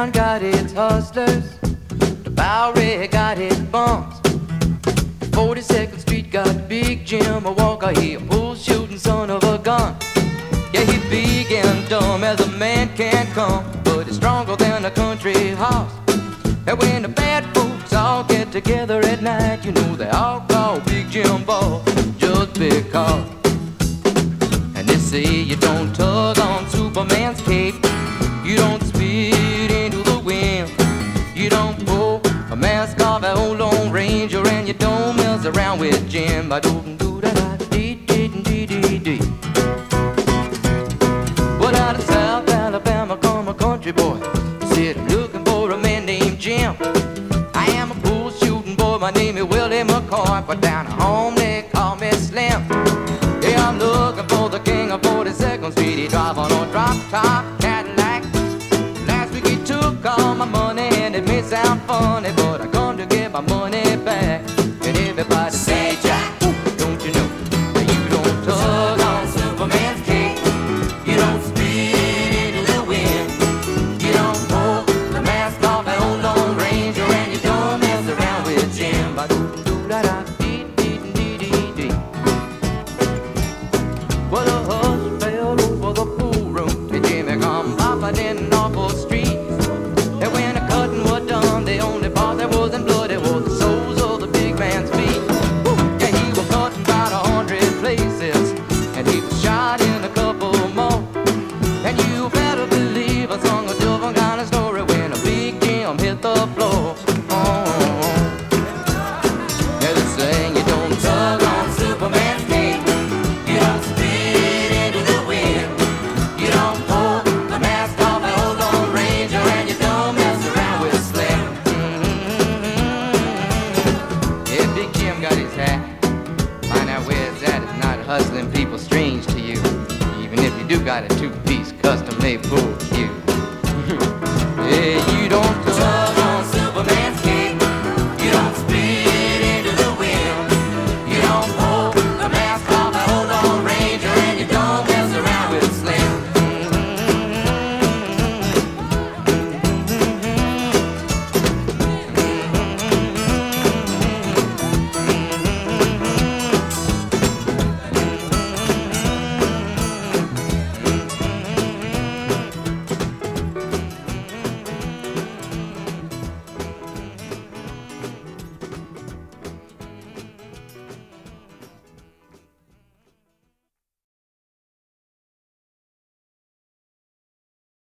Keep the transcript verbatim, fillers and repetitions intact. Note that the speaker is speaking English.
town got its hustlers, the Bowery got its bums. forty-second Street got Big Jim, a walker, he a bull shooting son of a gun. Yeah, he big and dumb as a man can come, but he's stronger than a country horse. And when the bad folks all get together at night, you know they all call Big Jim Boss just because. And they say you don't tug on Superman's cape, you don't spit into the wind, you don't pull a mask off an old Lone Ranger, and you don't mess around with Jim. Ba doo doo da da dee dee dee dee dee. Well, out of South Alabama come a country boy, said I'm looking for a man named Jim. I am a bull shooting boy, my name is Willie McCoy, but down home they call me Slim. Yeah, I'm looking for the king of forty-second Street. He drive on a drop top Cadillac. Last week he took all my money, and it may sound funny, but I come to get my money back. And everybody say, Jack, don't you know that you don't tug on Superman's cape, you don't spit into the wind, you don't pull the mask off an old Lone Ranger, and you don't mess around with Jim. Well, the hush fell over the pool room, and Jimmy come popping in an awful street. And when the cutting was done, the only part that wasn't bloody was the soles of the big man's feet. Woo! Yeah, he was cutting about a hundred places, and he was shot in a couple more. And you better believe I sung a different kind of story when a Big Jim hit the floor. Oh, yeah, they saying you don't tug on Superman's cape, you don't spit into the wind, you don't pull the mask off an old Lone Ranger, and you don't mess around with Slim. Mm-hmm. Yeah, Big Jim got his hat. Find out where it's at. It's not hustling people strange to you, even if you do got a two-piece custom-made bull cue. Yeah, you don't tug